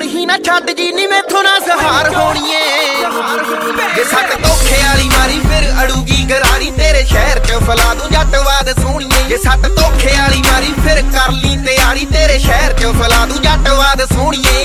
ਕਹੀਂ ਨਾ ਛੱਡ ਜੀ ਨੀ ਮੈਥੋਂ ਨਾ ਸਹਾਰ ਹੋਣੀ ਏ। ਜੇ ਸੱਟ ਧੋਖੇ ਵਾਲੀ ਮਾਰੀ ਫਿਰ ਅੜੂਗੀ ਗਰਾਰੀ, ਤੇਰੇ ਸ਼ਹਿਰ ਚ ਫਲਾ ਦੂੰ ਜੱਟਵਾਦ ਸੋਹਣੀਏ। ਜੇ ਸੱਟ ਧੋਖੇ ਵਾਲੀ ਮਾਰੀ ਫਿਰ ਕਰ ਲਈ ਤਿਆਰੀ, ਤੇਰੇ ਸ਼ਹਿਰ ਚ ਫਲਾ ਦੂੰ ਜੱਟਵਾਦ ਸੋਹਣੀਏ।